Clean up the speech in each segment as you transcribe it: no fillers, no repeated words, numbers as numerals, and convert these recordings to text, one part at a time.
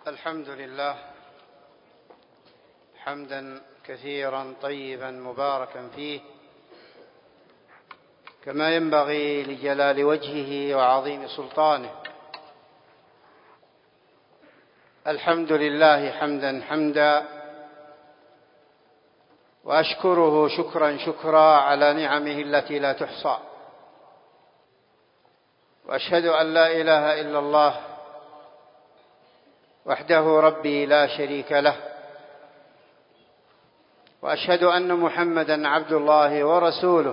الحمد لله حمدا كثيرا طيبا مباركا فيه كما ينبغي لجلال وجهه وعظيم سلطانه. الحمد لله حمدا حمدا، وأشكره شكرا شكرا على نعمه التي لا تحصى، وأشهد أن لا إله إلا الله وحده ربي لا شريك له، وأشهد أن محمدا عبد الله ورسوله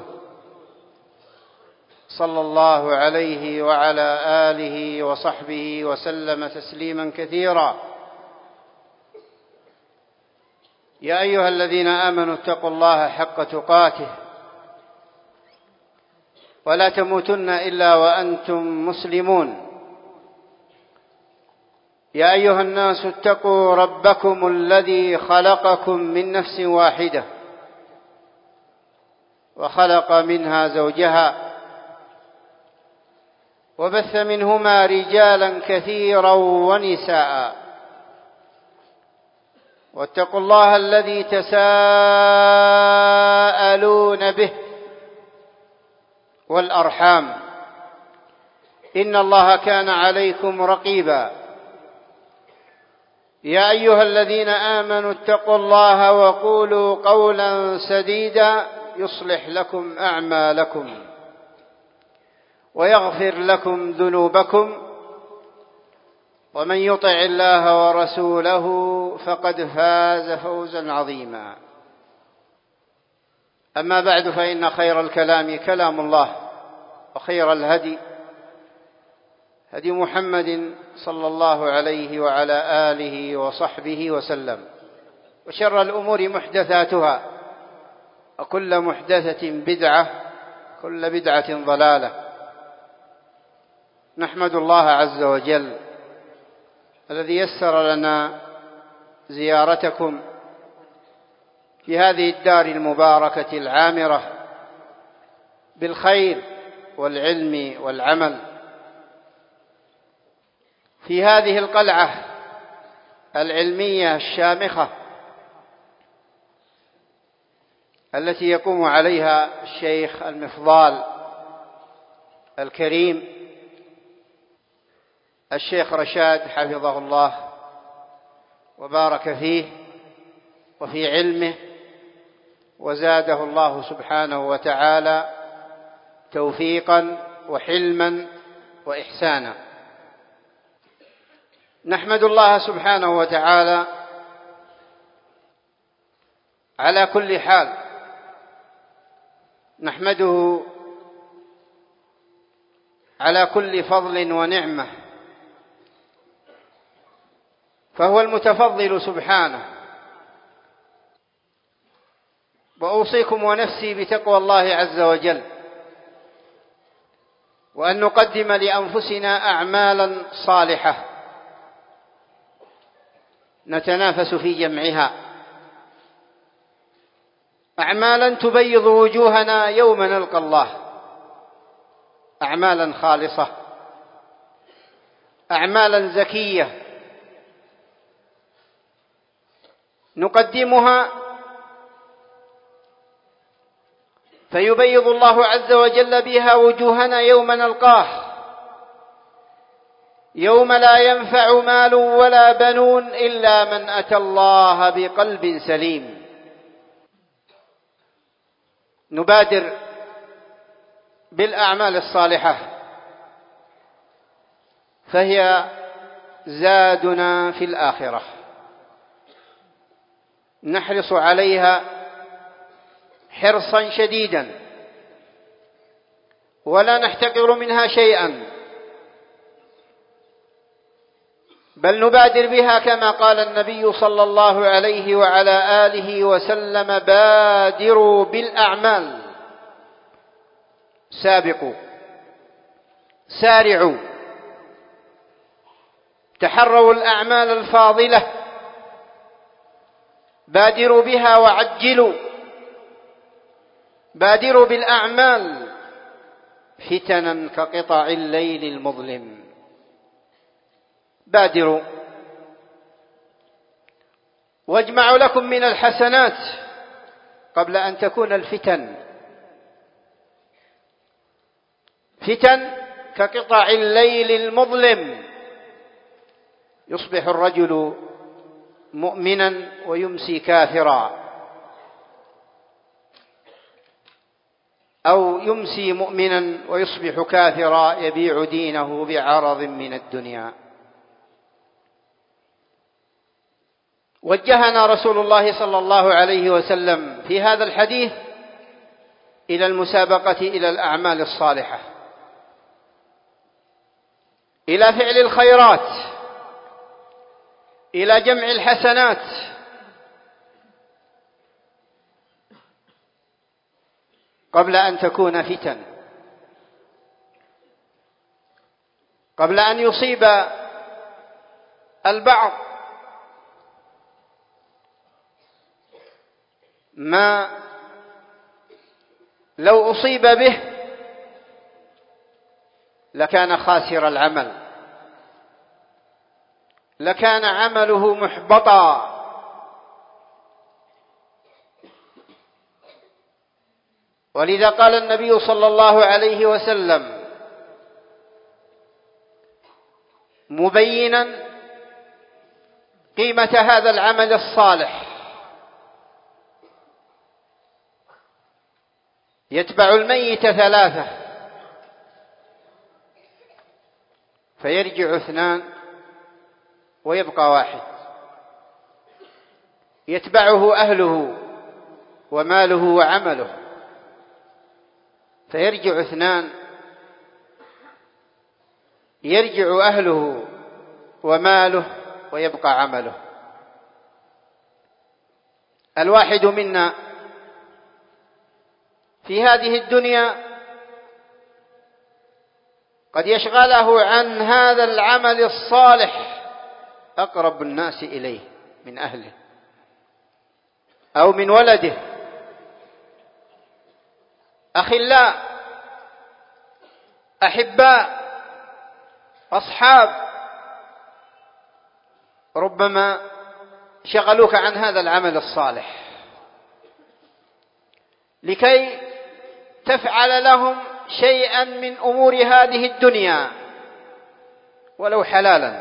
صلى الله عليه وعلى آله وصحبه وسلم تسليما كثيرا. يا أيها الذين آمنوا اتقوا الله حق تقاته ولا تموتن إلا وأنتم مسلمون. يا أيها الناس اتقوا ربكم الذي خلقكم من نفس واحدة وخلق منها زوجها وبث منهما رجالا كثيرا ونساء، واتقوا الله الذي تساءلون به والأرحام، إن الله كان عليكم رقيبا. يا أيها الذين آمنوا اتقوا الله وقولوا قولا سديدا يصلح لكم أعمالكم ويغفر لكم ذنوبكم، ومن يطع الله ورسوله فقد فاز فوزا عظيما. أما بعد، فإن خير الكلام كلام الله، وخير الهدي هدي محمد صلى الله عليه وعلى آله وصحبه وسلم، وشر الأمور محدثاتها، وكل محدثة بدعة، كل بدعة ضلالة. نحمد الله عز وجل الذي يسر لنا زيارتكم في هذه الدار المباركة العامرة بالخير والعلم والعمل، في هذه القلعة العلمية الشامخة التي يقوم عليها الشيخ المفضال الكريم الشيخ رشاد حفظه الله وبارك فيه وفي علمه، وزاده الله سبحانه وتعالى توفيقا وحلما وإحسانا. نحمد الله سبحانه وتعالى على كل حال، نحمده على كل فضل ونعمة، فهو المتفضل سبحانه. وأوصيكم ونفسي بتقوى الله عز وجل، وأن نقدم لأنفسنا أعمالا صالحة نتنافس في جمعها، أعمالا تبيض وجوهنا يوم نلقى الله، أعمالا خالصة، أعمالا زكية نقدمها فيبيض الله عز وجل بها وجوهنا يوم نلقاه، يوم لا ينفع مال ولا بنون إلا من أتى الله بقلب سليم. نبادر بالأعمال الصالحة، فهي زادنا في الآخرة، نحرص عليها حرصا شديدا ولا نحتقر منها شيئا، بل نبادر بها كما قال النبي صلى الله عليه وعلى آله وسلم: بادروا بالأعمال، سابقوا، سارعوا، تحروا الأعمال الفاضلة، بادروا بها وعجلوا، بادروا بالأعمال فتنا كقطع الليل المظلم. بادروا واجمع لكم من الحسنات قبل أن تكون الفتن. فتن كقطع الليل المظلم، يصبح الرجل مؤمنا ويمسي كافرا، أو يمسي مؤمنا ويصبح كافرا يبيع دينه بعرض من الدنيا. وجهنا رسول الله صلى الله عليه وسلم في هذا الحديث إلى المسابقة إلى الأعمال الصالحة، إلى فعل الخيرات، إلى جمع الحسنات، قبل أن تكون فتن، قبل أن يصيب البعض ما لو أصيب به لكان خاسر العمل، لكان عمله محبطا. ولذا قال النبي صلى الله عليه وسلم مبينا قيمة هذا العمل الصالح: يتبع الميت 3 فيرجع 2 ويبقى 1، يتبعه أهله وماله وعمله، فيرجع 2، يرجع أهله وماله ويبقى عمله. الواحد منا في هذه الدنيا قد يشغله عن هذا العمل الصالح أقرب الناس إليه من أهله أو من ولده، أخلاء، أحباء، أصحاب، ربما شغلوك عن هذا العمل الصالح لكي تفعل لهم شيئا من أمور هذه الدنيا ولو حلالا،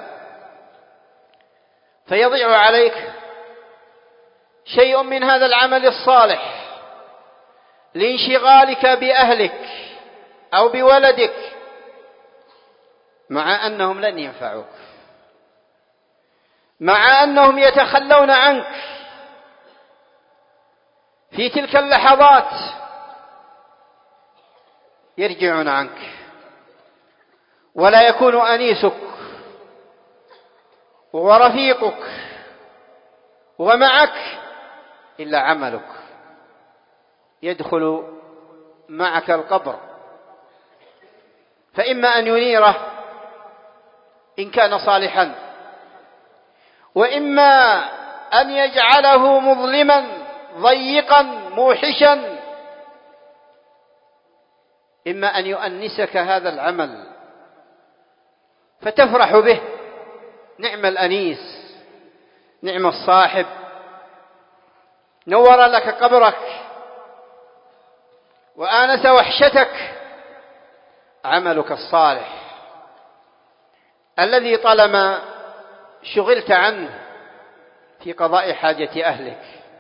فيضيع عليك شيء من هذا العمل الصالح لانشغالك بأهلك أو بولدك، مع أنهم لن ينفعوك، مع أنهم يتخلون عنك في تلك اللحظات، يرجعون عنك ولا يكون أنيسك ورفيقك ومعك إلا عملك، يدخل معك القبر، فإما أن ينيره إن كان صالحا، وإما أن يجعله مظلما ضيقا موحشا. إما أن يؤنسك هذا العمل فتفرح به، نعم الأنيس، نعم الصاحب، نور لك قبرك وآنس وحشتك عملك الصالح الذي طالما شغلت عنه في قضاء حاجة أهلك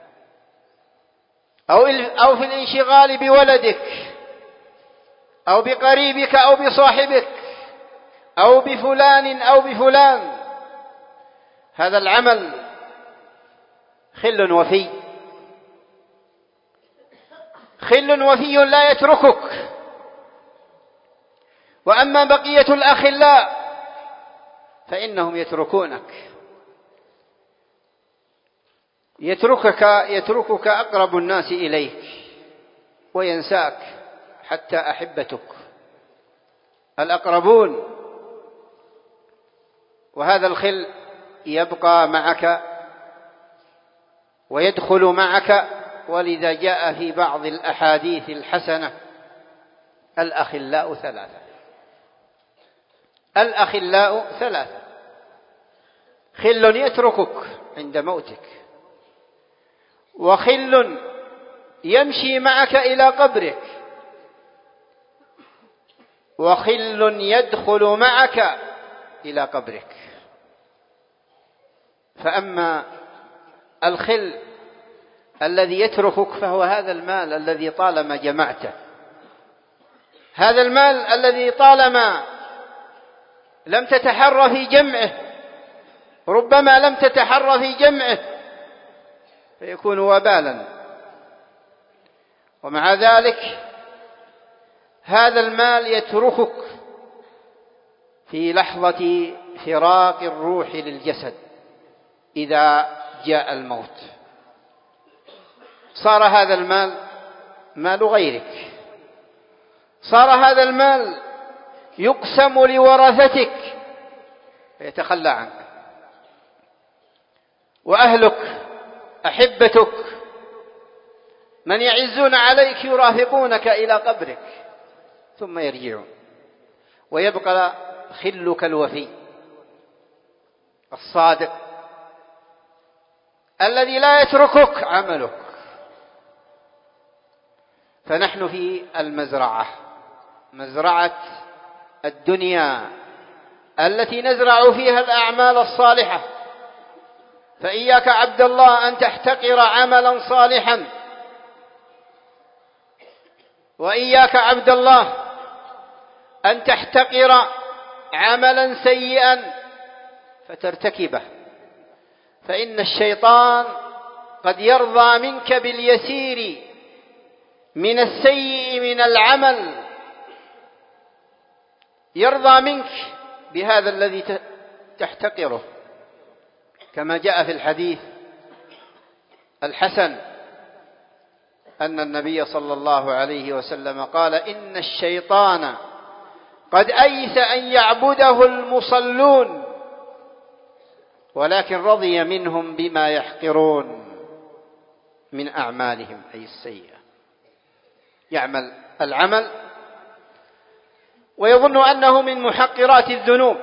أو في الانشغال بولدك أو بقريبك أو بصاحبك أو بفلان أو بفلان. هذا العمل خل وفي، خل وفي لا يتركك. وأما بقية الأخلاء فإنهم يتركونك، يتركك أقرب الناس إليك وينساك حتى أحبتك الأقربون، وهذا الخل يبقى معك ويدخل معك. ولذا جاء في بعض الأحاديث الحسنة: الأخلاء 3، الأخلاء 3، خل يتركك عند موتك، وخل يمشي معك إلى قبرك، وخل يدخل معك إلى قبرك. فأما الخل الذي يتركك فهو هذا المال الذي طالما جمعته، هذا المال الذي طالما لم تتحر في جمعه، ربما لم تتحر في جمعه فيكون وبالا. ومع ذلك هذا المال يتركك في لحظة فراق الروح للجسد إذا جاء الموت. صار هذا المال مال غيرك، صار هذا المال يقسم لورثتك فيتخلى عنك، وأهلك أحبتك من يعزون عليك يرافقونك إلى قبرك ثم يرجعون، ويبقى خلك الوفي الصادق الذي لا يتركك عملك. فنحن في المزرعة، مزرعة الدنيا التي نزرع فيها الأعمال الصالحة. فإياك عبد الله أن تحتقر عملا صالحا، وإياك عبد الله أن تحتقر عملا سيئا فترتكبه، فإن الشيطان قد يرضى منك باليسير من السيء من العمل، يرضى منك بهذا الذي تحتقره، كما جاء في الحديث الحسن أن النبي صلى الله عليه وسلم قال: إن الشيطان قد أيس أن يعبده المصلون ولكن رضي منهم بما يحقرون من أعمالهم، أي السيئة. يعمل العمل ويظن أنه من محقرات الذنوب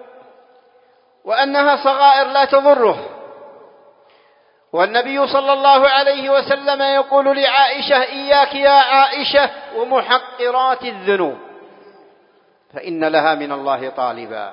وأنها صغائر لا تضره، والنبي صلى الله عليه وسلم يقول لعائشة: إياك يا عائشة ومحقرات الذنوب فإن لها من الله طالبا.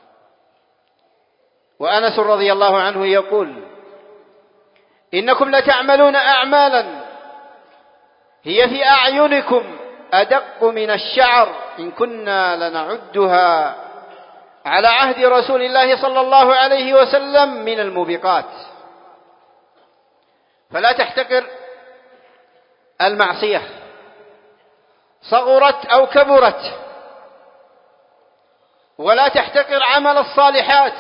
وأنس رضي الله عنه يقول: إنكم لتعملون أعمالا هي في أعينكم أدق من الشعر إن كنا لنعدها على عهد رسول الله صلى الله عليه وسلم من الموبقات. فلا تحتقر المعصية صغرت أو كبرت، ولا تحتقر عمل الصالحات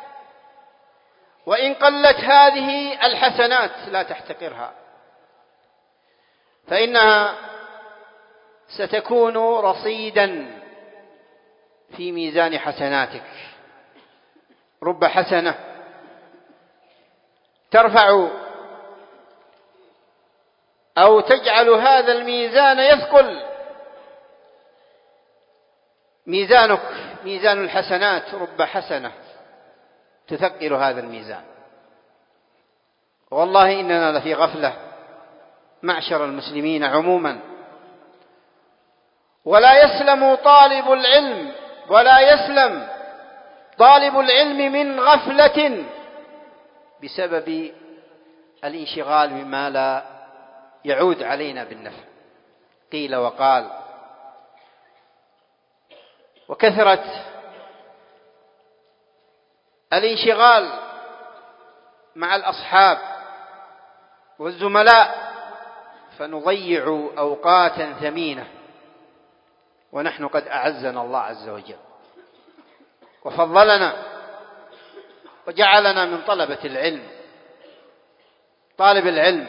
وإن قلت هذه الحسنات، لا تحتقرها، فإنها ستكون رصيدا في ميزان حسناتك. رب حسنة ترفع أو تجعل هذا الميزان يثقل، ميزانك ميزان الحسنات، رب حسنة تثقل هذا الميزان. والله إننا لفي غفلة معشر المسلمين عموما، ولا يسلم طالب العلم ولا يسلم طالب العلم من غفلة بسبب الانشغال بما لا يعود علينا بالنفع. قيل وقال، وكثرة الانشغال مع الأصحاب والزملاء فنضيع أوقاتا ثمينة، ونحن قد أعزنا الله عز وجل وفضلنا وجعلنا من طلبة العلم. طالب العلم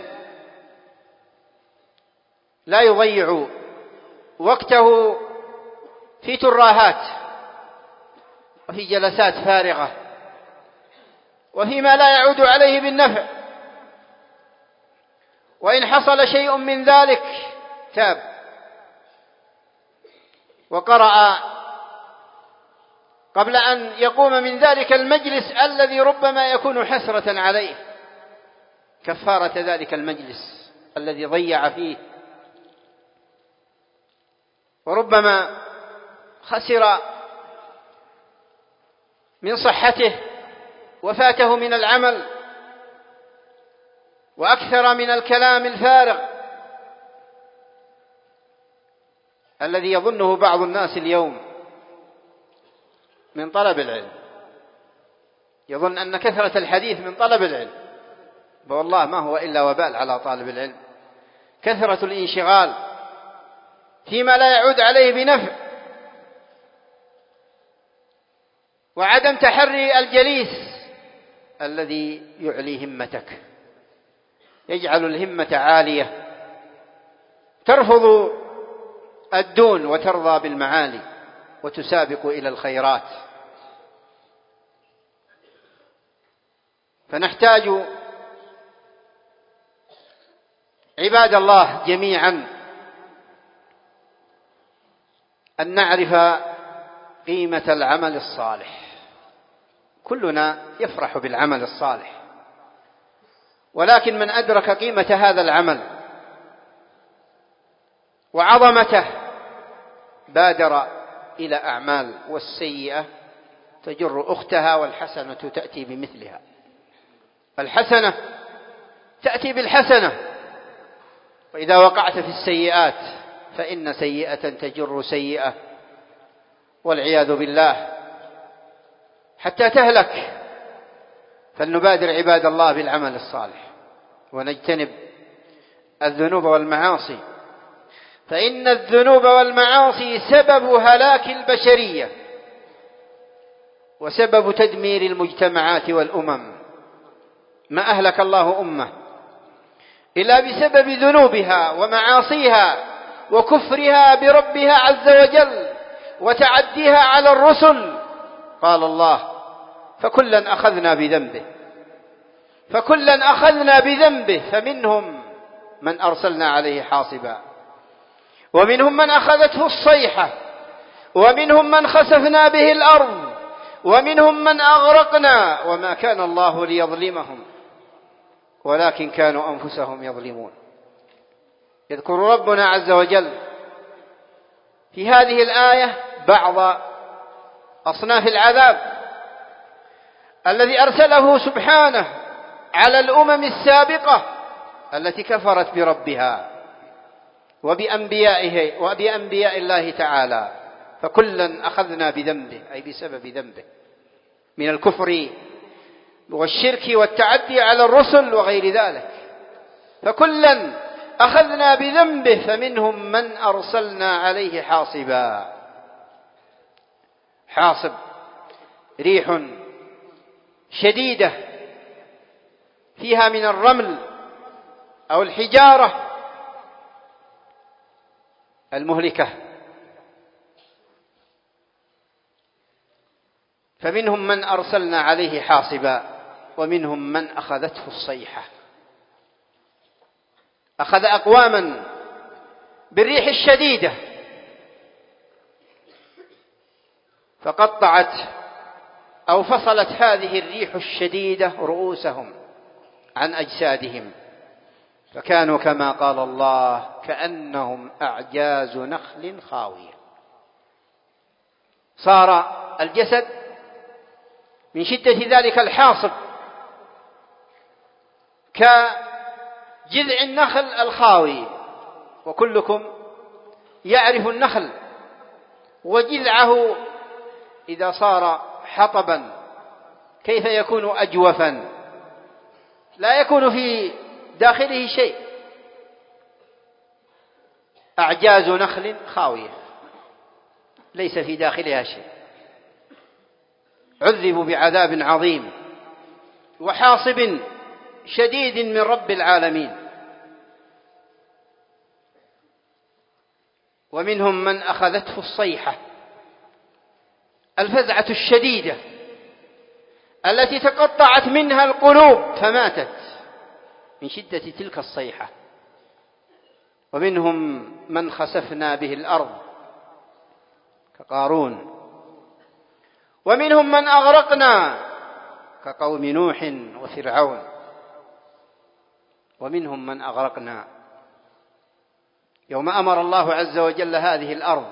لا يضيع وقته في تراهات وفي جلسات فارغة وفيما لا يعود عليه بالنفع، وإن حصل شيء من ذلك تاب وقرأ قبل أن يقوم من ذلك المجلس الذي ربما يكون حسرة عليه، كفارة ذلك المجلس الذي ضيع فيه، وربما خسر من صحته وفاته من العمل وأكثر من الكلام الفارغ الذي يظنه بعض الناس اليوم من طلب العلم. يظن أن كثرة الحديث من طلب العلم، والله ما هو إلا وبال على طالب العلم. كثرة الانشغال فيما لا يعود عليه بنفع، وعدم تحري الجليس الذي يعلي همتك، يجعل الهمة عالية، ترفض الدون وترضى بالمعالي وتسابق إلى الخيرات. فنحتاج عباد الله جميعا أن نعرف قيمة العمل الصالح. كلنا يفرح بالعمل الصالح، ولكن من أدرك قيمة هذا العمل وعظمته بادر إلى أعمال، والسيئة تجر أختها والحسنة تأتي بمثلها. الحسنة تأتي بالحسنة، وإذا وقعت في السيئات فإن سيئة تجر سيئة والعياذ بالله حتى تهلك. فلنبادر عباد الله بالعمل الصالح ونجتنب الذنوب والمعاصي، فإن الذنوب والمعاصي سبب هلاك البشرية وسبب تدمير المجتمعات والأمم. ما أهلك الله أمة إلا بسبب ذنوبها ومعاصيها وكفرها بربها عز وجل وتعديها على الرسل. قال الله: فكلا أخذنا بذنبه فمنهم من أرسلنا عليه حاصبا، ومنهم من أخذته الصيحة، ومنهم من خسفنا به الأرض، ومنهم من أغرقنا، وما كان الله ليظلمهم ولكن كانوا أنفسهم يظلمون. يذكر ربنا عز وجل في هذه الآية بعض أصناف العذاب الذي أرسله سبحانه على الأمم السابقة التي كفرت بربها وبأنبياء الله تعالى. فكلا أخذنا بذنبه، أي بسبب ذنبه من الكفر والشرك والتعدي على الرسل وغير ذلك. فكلا أخذنا بذنبه فمنهم من أرسلنا عليه حاصبا. حاصب ريح شديدة فيها من الرمل أو الحجارة المهلكة. فمنهم من أرسلنا عليه حاصبا ومنهم من أخذته الصيحة. أخذ أقواما بالريح الشديدة فقطعت أو فصلت هذه الريح الشديدة رؤوسهم عن أجسادهم، فكانوا كما قال الله: كأنهم أعجاز نخل خاوية. صار الجسد من شدة ذلك الحاصب كجذع النخل الخاوي، وكلكم يعرف النخل وجذعه إذا صار حطبا كيف يكون أجوفا، لا يكون في داخله شيء. أعجاز نخل خاوية ليس في داخلها شيء. عذبوا بعذاب عظيم وحاصب شديد من رب العالمين. ومنهم من أخذته الصيحة، الفزعة الشديدة التي تقطعت منها القلوب فماتت من شدة تلك الصيحة. ومنهم من خسفنا به الأرض كقارون، ومنهم من أغرقنا كقوم نوح وفرعون. ومنهم من أغرقنا. يوم أمر الله عز وجل هذه الأرض،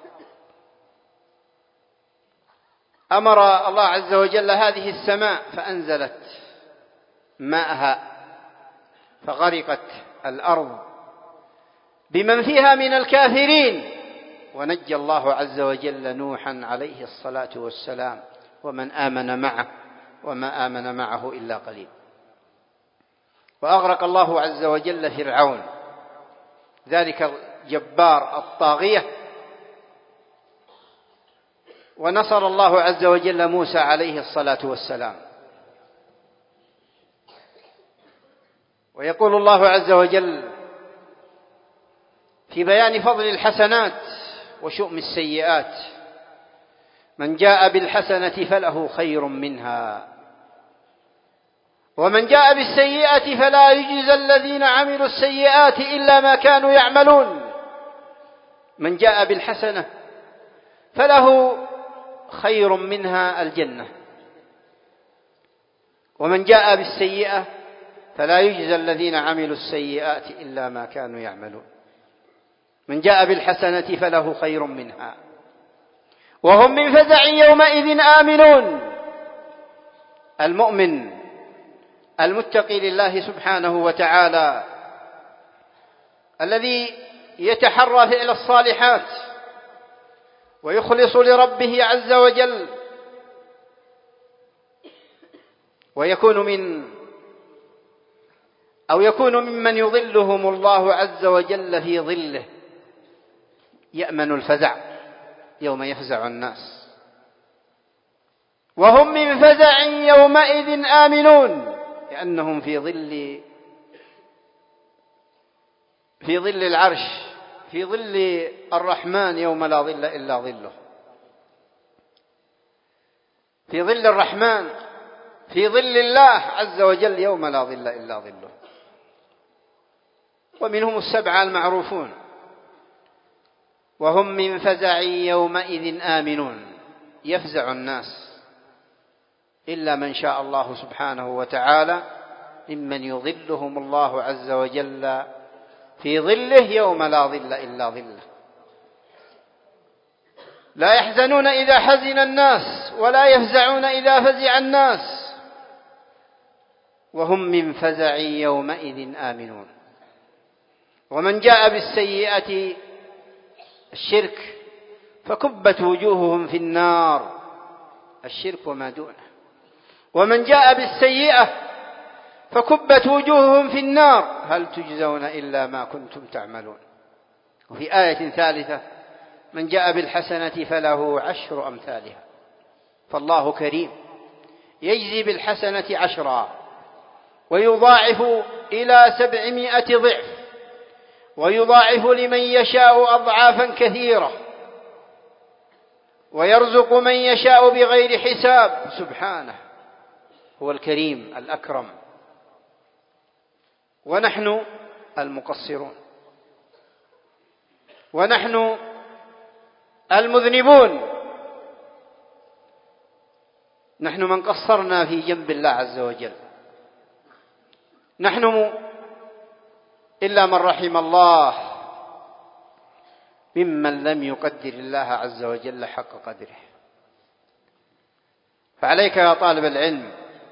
أمر الله عز وجل هذه السماء فأنزلت ماءها فغرقت الأرض بمن فيها من الكافرين، ونجى الله عز وجل نوحا عليه الصلاة والسلام ومن آمن معه وما آمن معه إلا قليل. وأغرق الله عز وجل فرعون ذلك الجبار الطاغية، ونصر الله عز وجل موسى عليه الصلاة والسلام. ويقول الله عز وجل في بيان فضل الحسنات وشؤم السيئات: من جاء بالحسنة فله خير منها ومن جاء بالسيئة فلا يجزى الذين عملوا السيئات إلا ما كانوا يعملون. من جاء بالحسنة فله خير منها الجنة، ومن جاء بالسيئة فلا يجزى الذين عملوا السيئات إلا ما كانوا يعملون. من جاء بالحسنة فله خير منها وهم من فزع يومئذ آمنون. المؤمن المتقي لله سبحانه وتعالى الذي يتحرى فعل الصالحات ويخلص لربه عز وجل يكون ممن يظلهم الله عز وجل في ظله، يأمن الفزع يوم يفزع الناس. وهم من فزع يومئذ آمنون، لأنهم في ظل العرش، في ظل الرحمن يوم لا ظل إلا ظله، في ظل الرحمن، في ظل الله عز وجل يوم لا ظل إلا ظله. ومنهم السبعة المعروفون: وهم من فزع يومئذ آمنون. يفزع الناس إلا من شاء الله سبحانه وتعالى ممن يظلهم الله عز وجل في ظله يوم لا ظل إلا ظله. لا يحزنون إذا حزن الناس ولا يفزعون إذا فزع الناس، وهم من فزع يومئذ آمنون. ومن جاء بالسيئة الشرك فكبت وجوههم في النار، الشرك وما دونه. ومن جاء بالسيئة فكبت وجوههم في النار هل تجزون إلا ما كنتم تعملون. وفي آية ثالثة: من جاء بالحسنة فله 10 أمثالها. فالله كريم يجزي بالحسنة 10 ويضاعف إلى 700 ضعف، ويضاعف لمن يشاء أضعافا كثيرة، ويرزق من يشاء بغير حساب. سبحانه، هو الكريم الأكرم، ونحن المقصرون، ونحن المذنبون، نحن من قصرنا في جنب الله عز وجل. نحن إلا من رحم الله ممن لم يقدر الله عز وجل حق قدره. فعليك يا طالب العلم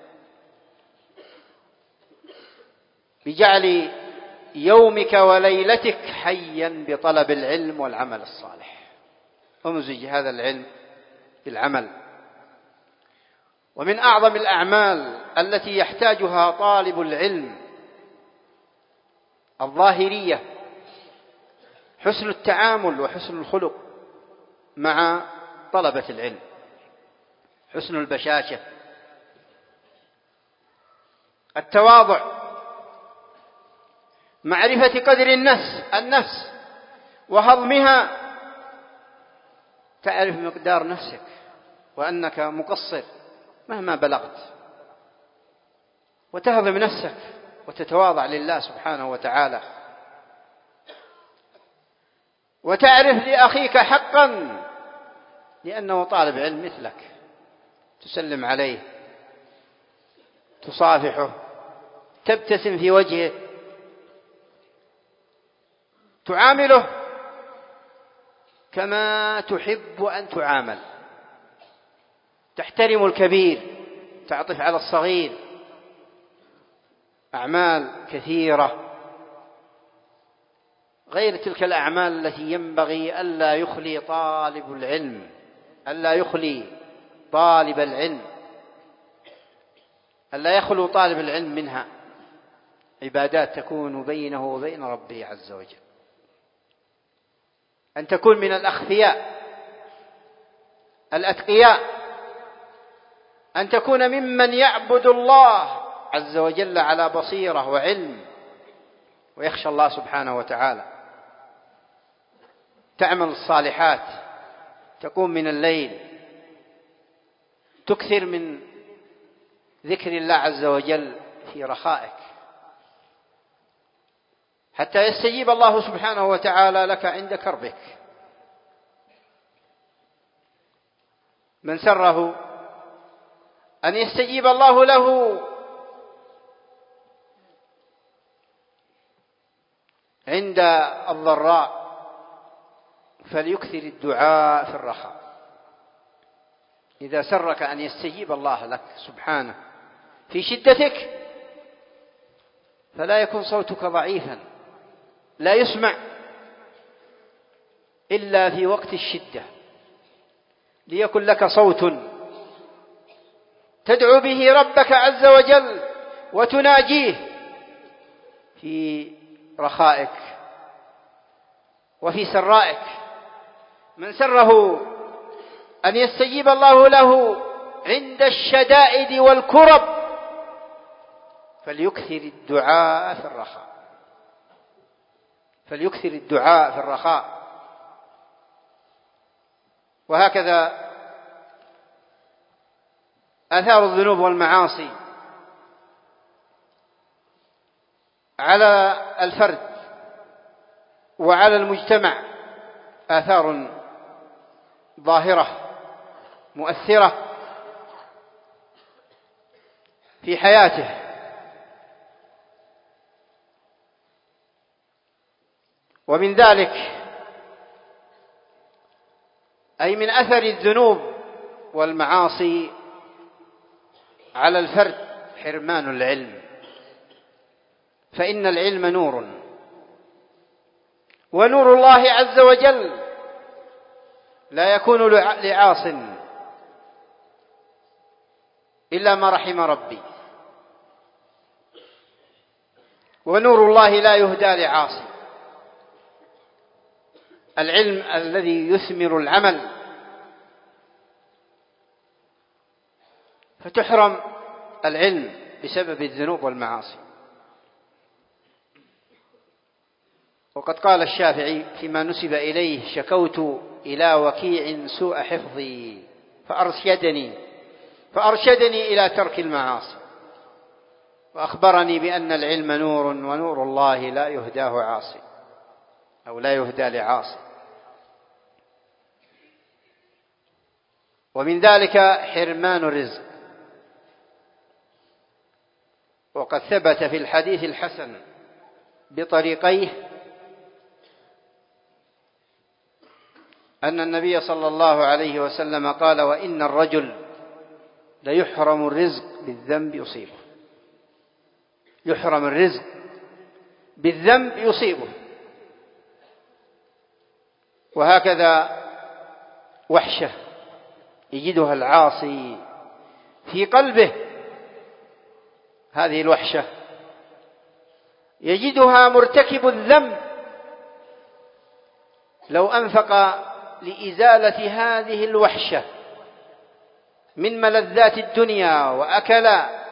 بجعل يومك وليلتك حيا بطلب العلم والعمل الصالح، ومزج هذا العلم بالعمل. ومن أعظم الأعمال التي يحتاجها طالب العلم الظاهرية حسن التعامل وحسن الخلق مع طلبة العلم، حسن البشاشة، التواضع، معرفة قدر النفس وهضمها، تعرف مقدار نفسك وأنك مقصر مهما بلغت، وتهضم نفسك وتتواضع لله سبحانه وتعالى، وتعرف لأخيك حقا لأنه طالب علم مثلك، تسلم عليه، تصافحه، تبتسم في وجهه، تعامله كما تحب أن تعامل، تحترم الكبير، تعطف على الصغير. أعمال كثيرة غير تلك الأعمال التي ينبغي ألا يخلي طالب العلم، ألا يخلي طالب العلم، ألا يخلو طالب العلم منها. عبادات تكون بينه وبين ربه عز وجل، أن تكون من الأخفياء الأتقياء، أن تكون ممن يعبد الله عز وجل على بصيرة وعلم ويخشى الله سبحانه وتعالى. تعمل الصالحات، تقوم من الليل، تكثر من ذكر الله عز وجل في رخائك حتى يستجيب الله سبحانه وتعالى لك عند كربك. من سره أن يستجيب الله له عند الضراء فليكثر الدعاء في الرخاء. إذا سرك أن يستجيب الله لك سبحانه في شدتك فلا يكن صوتك ضعيفا لا يسمع إلا في وقت الشدة، ليكن لك صوت تدعو به ربك عز وجل وتناجيه في رخائك وفي سرائك. من سره أن يستجيب الله له عند الشدائد والكرب فليكثر الدعاء في الرخاء، فليكثر الدعاء في الرخاء. وهكذا آثار الذنوب والمعاصي على الفرد وعلى المجتمع آثار ظاهرة مؤثرة في حياته. ومن ذلك أي من أثر الذنوب والمعاصي على الفرد حرمان العلم، فإن العلم نور، ونور الله عز وجل لا يكون لعاص إلا ما رحم ربي، ونور الله لا يهدى لعاص. العلم الذي يثمر العمل، فتحرم العلم بسبب الذنوب والمعاصي. وقد قال الشافعي فيما نسب إليه: شكوت إلى وكيع سوء حفظي فأرشدني إلى ترك المعاصي، وأخبرني بأن العلم نور، ونور الله لا يهداه عاصي أو لا يهدى لعاصي. ومن ذلك حرمان الرزق، وقد ثبت في الحديث الحسن بطريقيه أن النبي صلى الله عليه وسلم قال: وإن الرجل ليحرم الرزق بالذنب يصيبه، يحرم الرزق بالذنب يصيبه. وهكذا وحشة يجدها العاصي في قلبه، هذه الوحشة يجدها مرتكب الذنب لو أنفق لإزالة هذه الوحشة من ملذات الدنيا، وأكل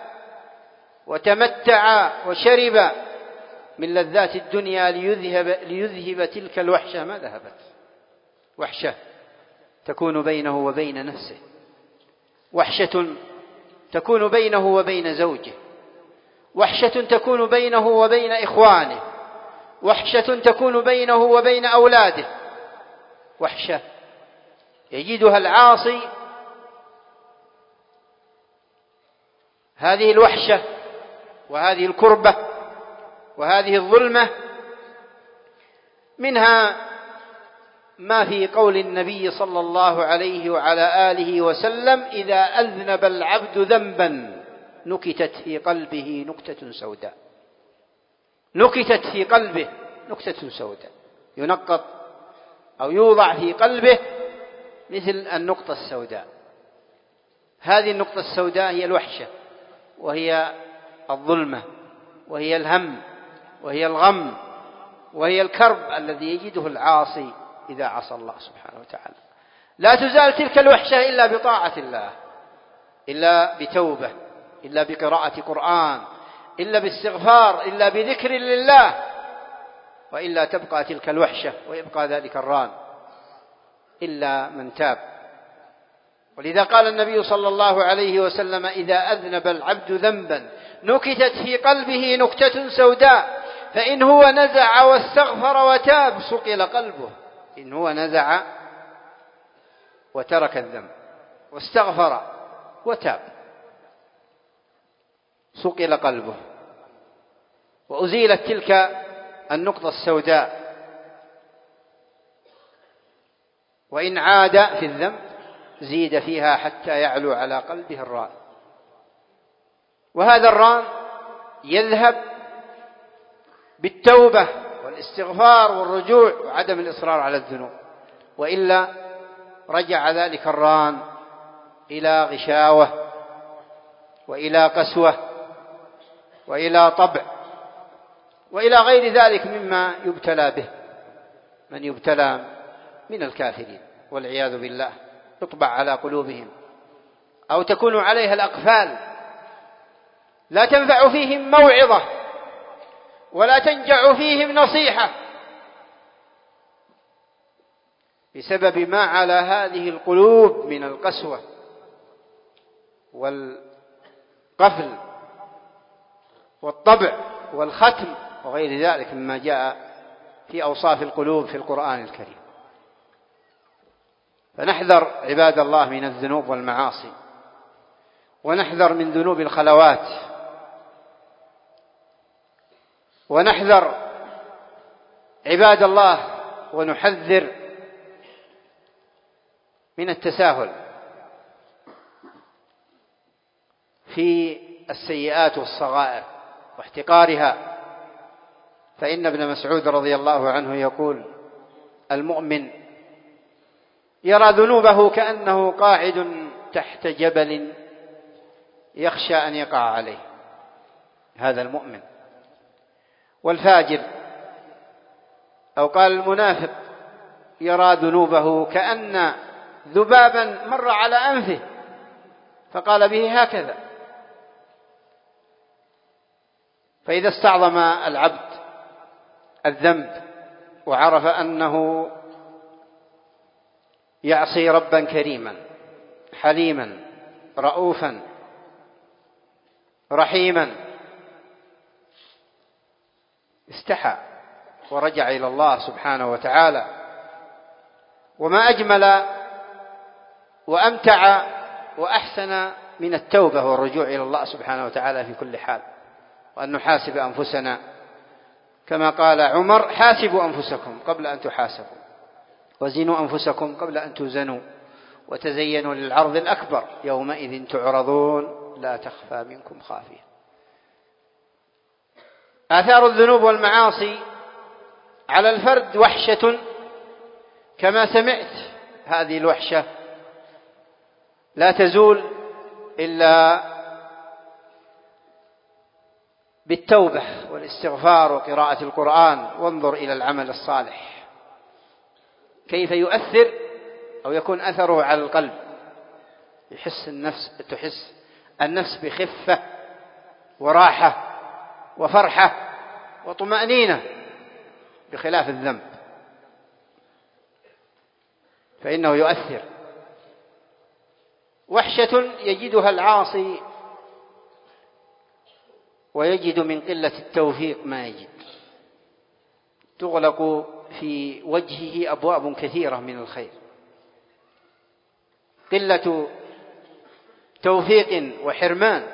وتمتع وشرب من لذات الدنيا ليذهب تلك الوحشة ما ذهبت. وحشة تكون بينه وبين نفسه، وحشة تكون بينه وبين زوجه، وحشة تكون بينه وبين إخوانه، وحشة تكون بينه وبين أولاده، وحشة يجدها العاصي. هذه الوحشة وهذه الكربة وهذه الظلمة منها ما في قول النبي صلى الله عليه وعلى آله وسلم: إذا أذنب العبد ذنبا نكتت في قلبه نكتة سوداء. نكتت في قلبه نكتة سوداء، ينقط أو يوضع في قلبه مثل النقطة السوداء. هذه النقطة السوداء هي الوحشة، وهي الظلمة، وهي الهم، وهي الغم، وهي الكرب الذي يجده العاصي إذا عصى الله سبحانه وتعالى. لا تزال تلك الوحشة إلا بطاعة الله، إلا بتوبة، إلا بقراءة قرآن، إلا باستغفار، إلا بذكر لله، وإلا تبقى تلك الوحشة ويبقى ذلك الران إلا من تاب. ولذا قال النبي صلى الله عليه وسلم: إذا أذنب العبد ذنبا نكتت في قلبه نكتة سوداء، فإن هو نزع واستغفر وتاب صقل قلبه. إن هو نزع وترك الذنب واستغفر وتاب صقل قلبه، وأزيلت تلك النقطة السوداء. وإن عاد في الذنب زيد فيها حتى يعلو على قلبه الران، وهذا الران يذهب بالتوبة والاستغفار والرجوع وعدم الإصرار على الذنوب، وإلا رجع ذلك الران إلى غشاوة وإلى قسوة وإلى طبع وإلى غير ذلك مما يبتلى به من يبتلى من الكافرين والعياذ بالله، يطبع على قلوبهم أو تكون عليها الأقفال، لا تنفع فيهم موعظة ولا تنجع فيهم نصيحة، بسبب ما على هذه القلوب من القسوة والقفل والطبع والختم وغير ذلك مما جاء في أوصاف القلوب في القرآن الكريم. فنحذر عباد الله من الذنوب والمعاصي، ونحذر من ذنوب الخلوات، ونحذر عباد الله ونحذر من التساهل في السيئات والصغائر واحتقارها. فإن ابن مسعود رضي الله عنه يقول: المؤمن يرى ذنوبه كأنه قاعد تحت جبل يخشى أن يقع عليه، هذا المؤمن. والفاجر أو قال المنافق يرى ذنوبه كأن ذبابا مر على أنفه فقال به هكذا. فإذا استعظم العبد الذنب وعرف أنه يعصي ربا كريما حليما رؤوفا رحيما، استحى ورجع إلى الله سبحانه وتعالى. وما أجمل وأمتع وأحسن من التوبة والرجوع إلى الله سبحانه وتعالى في كل حال، وأن نحاسب أنفسنا كما قال عمر: حاسبوا أنفسكم قبل أن تحاسبوا، وزنوا أنفسكم قبل أن توزنوا، وتزينوا للعرض الأكبر يومئذ تعرضون لا تخفى منكم خافية. آثار الذنوب والمعاصي على الفرد وحشة كما سمعت. هذه الوحشة لا تزول إلا بالتوبة والاستغفار وقراءة القرآن. وانظر إلى العمل الصالح كيف يؤثر أو يكون أثره على القلب. تحس النفس بخفة وراحة وفرحة وطمأنينة، بخلاف الذنب فإنه يؤثر. وحشة يجدها العاصي ويجد من قلة التوفيق ما يجد، تغلق في وجهه أبواب كثيرة من الخير. قلة توفيق وحرمان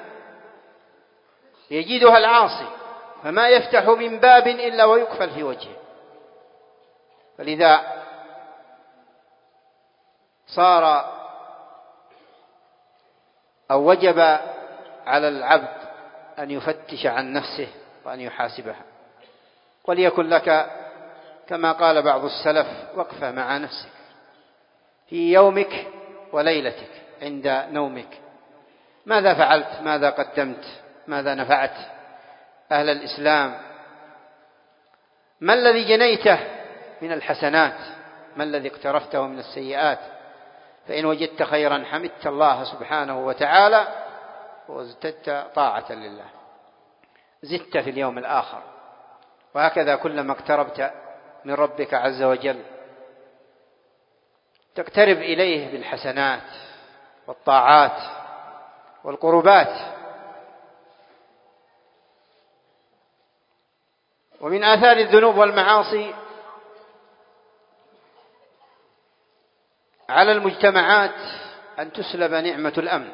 يجدها العاصي، فما يفتح من باب إلا ويقفل في وجهه. فلذا صار أو وجب على العبد أن يفتش عن نفسه وأن يحاسبها، وليكن لك كما قال بعض السلف وقفة مع نفسك في يومك وليلتك عند نومك. ماذا فعلت؟ ماذا قدمت؟ ماذا نفعت أهل الإسلام؟ ما الذي جنيته من الحسنات؟ ما الذي اقترفته من السيئات؟ فإن وجدت خيرا حمدت الله سبحانه وتعالى وازددت طاعة لله، زدت في اليوم الآخر. وهكذا كلما اقتربت من ربك عز وجل تقترب إليه بالحسنات والطاعات والقربات. ومن آثار الذنوب والمعاصي على المجتمعات أن تسلب نعمة الأمن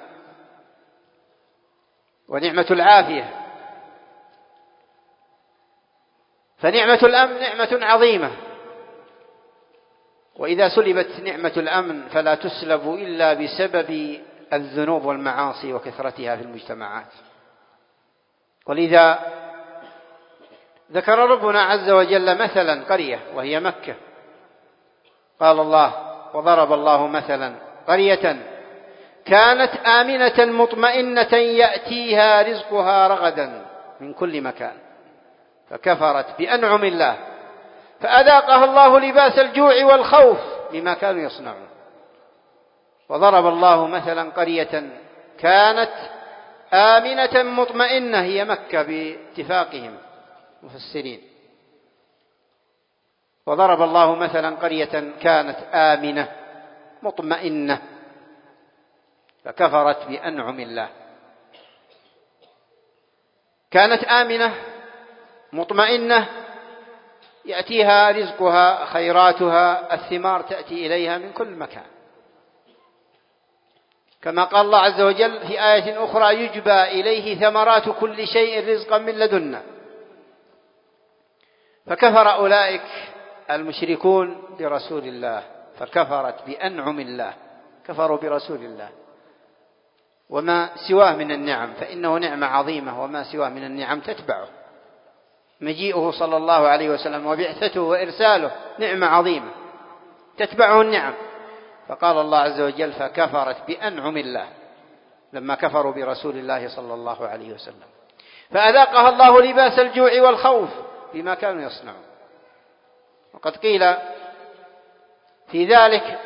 ونعمة العافية. فنعمة الأمن نعمة عظيمة، وإذا سلبت نعمة الأمن فلا تسلب إلا بسبب الذنوب والمعاصي وكثرتها في المجتمعات. ولذا ذكر ربنا عز وجل مثلا قرية وهي مكة، قال الله: وضرب الله مثلا قرية كانت آمنة مطمئنة يأتيها رزقها رغدا من كل مكان فكفرت بأنعم الله فأذاقها الله لباس الجوع والخوف بما كانوا يصنعون. وضرب الله مثلا قرية كانت آمنة مطمئنة، هي مكة باتفاقهم مفسرين. وضرب الله مثلا قرية كانت آمنة مطمئنة فكفرت بأنعم الله. كانت آمنة مطمئنة يأتيها رزقها، خيراتها، الثمار تأتي إليها من كل مكان، كما قال الله عز وجل في آية أخرى: يجبى إليه ثمرات كل شيء رزقا من لدنا. فكفر أولئك المشركون برسول الله فكفرت بأنعم الله، كفروا برسول الله وما سواه من النعم، فإنه نعمة عظيمة وما سواه من النعم تتبعه. مجيئه صلى الله عليه وسلم وبعثته وإرساله نعمة عظيمة تتبعه النعم. فقال الله عز وجل: فكفرت بأنعم الله لما كفروا برسول الله صلى الله عليه وسلم فأذاقها الله لباس الجوع والخوف بما كانوا يصنعون. وقد قيل في ذلك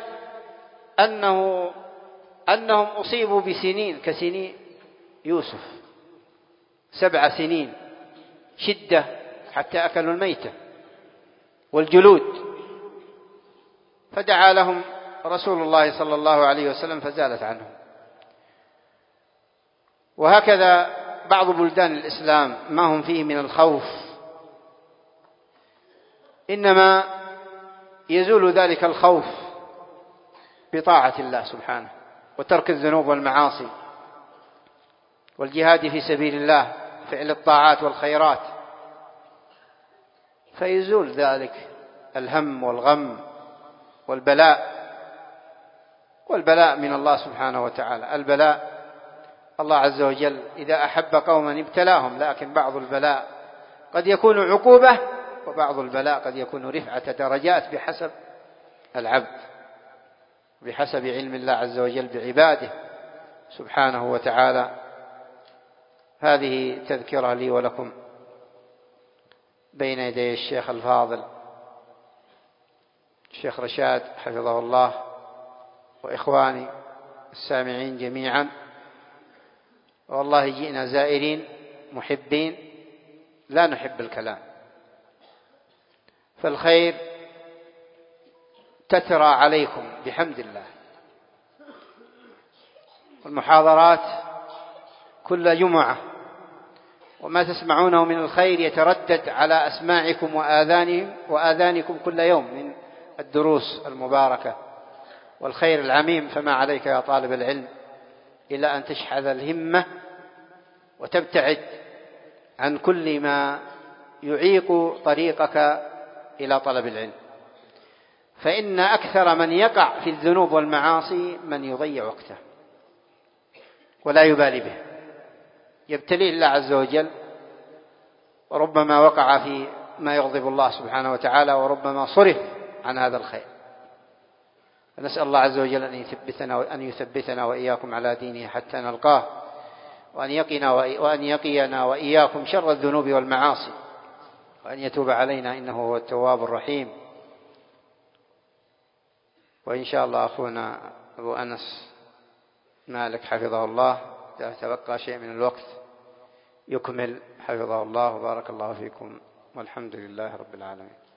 أنهم أصيبوا بسنين كسنين يوسف، 7 سنين شدة حتى أكلوا الميتة والجلود، فدعا لهم رسول الله صلى الله عليه وسلم فزالت عنهم. وهكذا بعض بلدان الإسلام ما هم فيه من الخوف إنما يزول ذلك الخوف بطاعة الله سبحانه وترك الذنوب والمعاصي والجهاد في سبيل الله، فعل الطاعات والخيرات، فيزول ذلك الهم والغم والبلاء من الله سبحانه وتعالى. البلاء الله عز وجل إذا أحب قوما ابتلاهم، لكن بعض البلاء قد يكون عقوبة وبعض البلاء قد يكون رفعة درجات بحسب العبد، بحسب علم الله عز وجل بعباده سبحانه وتعالى. هذه تذكرة لي ولكم بين يدي الشيخ الفاضل الشيخ رشاد حفظه الله وإخواني السامعين جميعا. والله جئنا زائرين محبين لا نحب الكلام، فالخير تترى عليكم بحمد الله، والمحاضرات كل جمعة وما تسمعونه من الخير يتردد على أسماعكم وآذانكم كل يوم من الدروس المباركة والخير العميم. فما عليك يا طالب العلم إلا أن تشحذ الهمة وتبتعد عن كل ما يعيق طريقك إلى طلب العلم. فإن أكثر من يقع في الذنوب والمعاصي من يضيع وقته ولا يبالي به، يبتليه الله عز وجل، وربما وقع في ما يغضب الله سبحانه وتعالى، وربما صرف عن هذا الخير. فنسأل الله عز وجل أن يثبتنا وإياكم على دينه حتى نلقاه، وأن يقينا وإياكم شر الذنوب والمعاصي، وأن يتوب علينا إنه هو التواب الرحيم. وإن شاء الله أخونا أبو أنس مالك حفظه الله إذا تبقى شيء من الوقت يكمل حفظه الله، وبارك الله فيكم، والحمد لله رب العالمين.